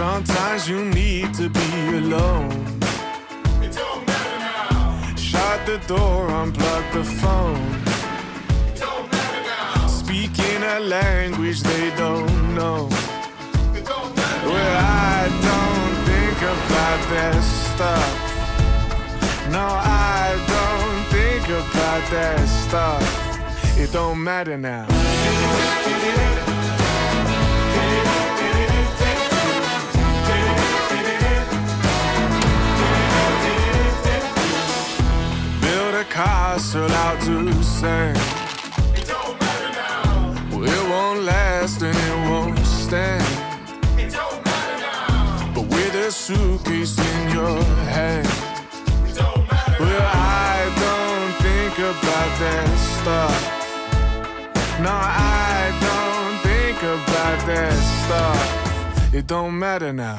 Sometimes you need to be alone. It don't matter now. Shut the door, unplug the phone. It don't matter now. Speaking a language they don't know. It don't matter now. Well, I don't think about that stuff. No, I don't think about that stuff. It don't matter now. Build a castle out to sand. It don't matter now. Well, it won't last and it won't stand. It don't matter now. But with a suitcase in your hand. It don't matter Well, now. I don't think about that stuff. No, I don't think about that stuff. It don't matter now.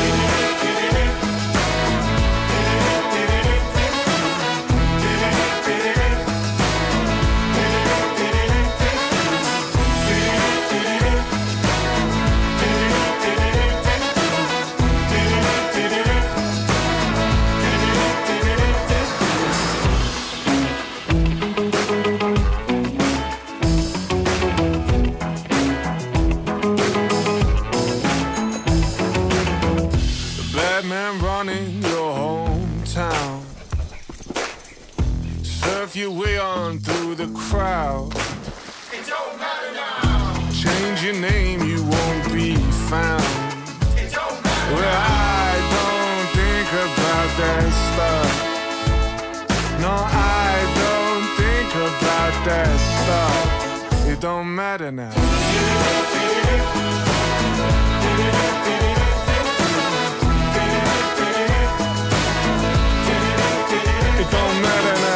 Man running your hometown. Surf your way on through the crowd. It don't matter now. Change your name, you won't be found. It don't matter Well, now. I don't think about that stuff. No, I don't think about that stuff. It don't matter now. It don't matter now.